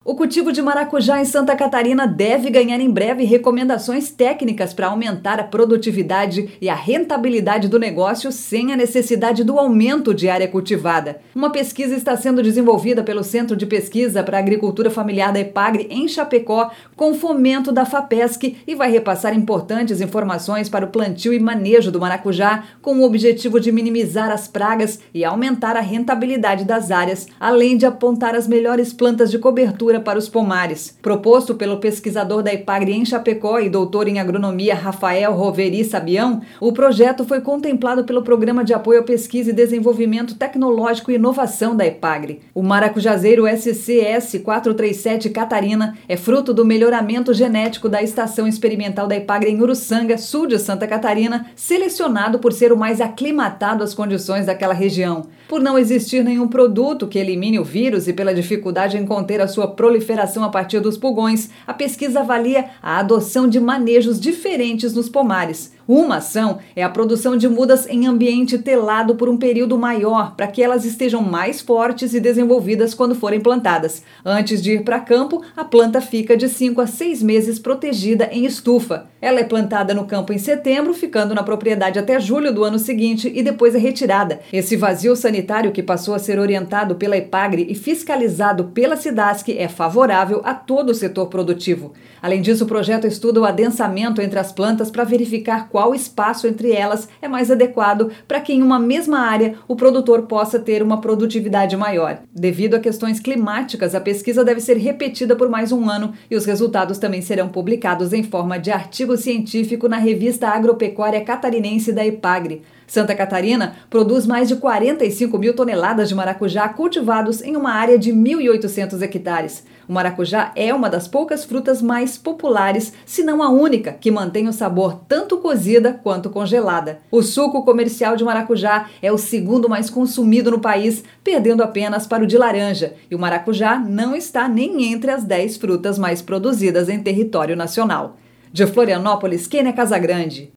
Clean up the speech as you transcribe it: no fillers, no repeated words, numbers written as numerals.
O cultivo de maracujá em Santa Catarina deve ganhar em breve recomendações técnicas para aumentar a produtividade e a rentabilidade do negócio sem a necessidade do aumento de área cultivada. Uma pesquisa está sendo desenvolvida pelo Centro de Pesquisa para a Agricultura Familiar da EPAGRE em Chapecó, com fomento da FAPESC, e vai repassar importantes informações para o plantio e manejo do maracujá, com o objetivo de minimizar as pragas e aumentar a rentabilidade das áreas, além de apontar as melhores plantas de cobertura para os pomares. Proposto pelo pesquisador da EPAGRE em Chapecó e doutor em agronomia Rafael Roveri Sabião, o projeto foi contemplado pelo Programa de Apoio à Pesquisa e Desenvolvimento Tecnológico e Inovação da EPAGRE. O maracujazeiro SCS 437 Catarina é fruto do melhoramento genético da Estação Experimental da EPAGRE em Uruçanga, sul de Santa Catarina, selecionado por ser o mais aclimatado às condições daquela região. Por não existir nenhum produto que elimine o vírus e pela dificuldade em conter a sua proliferação a partir dos pulgões, a pesquisa avalia a adoção de manejos diferentes nos pomares. Uma ação é a produção de mudas em ambiente telado por um período maior, para que elas estejam mais fortes e desenvolvidas quando forem plantadas. Antes de ir para campo, a planta fica de 5 a 6 meses protegida em estufa. Ela é plantada no campo em setembro, ficando na propriedade até julho do ano seguinte e depois é retirada. Esse vazio sanitário, que passou a ser orientado pela EPAGRE e fiscalizado pela SIDASC, é favorável a todo o setor produtivo. Além disso, o projeto estuda o adensamento entre as plantas para verificar qual espaço entre elas é mais adequado para que em uma mesma área o produtor possa ter uma produtividade maior. Devido a questões climáticas, a pesquisa deve ser repetida por mais um ano e os resultados também serão publicados em forma de artigo científico na revista Agropecuária Catarinense da EPAGRE. Santa Catarina produz mais de 45 mil toneladas de maracujá cultivados em uma área de 1.800 hectares. O maracujá é uma das poucas frutas mais populares, se não a única, que mantém o sabor tanto cozida quanto congelada. O suco comercial de maracujá é o segundo mais consumido no país, perdendo apenas para o de laranja. E o maracujá não está nem entre as 10 frutas mais produzidas em território nacional. De Florianópolis, Kênia Casagrande.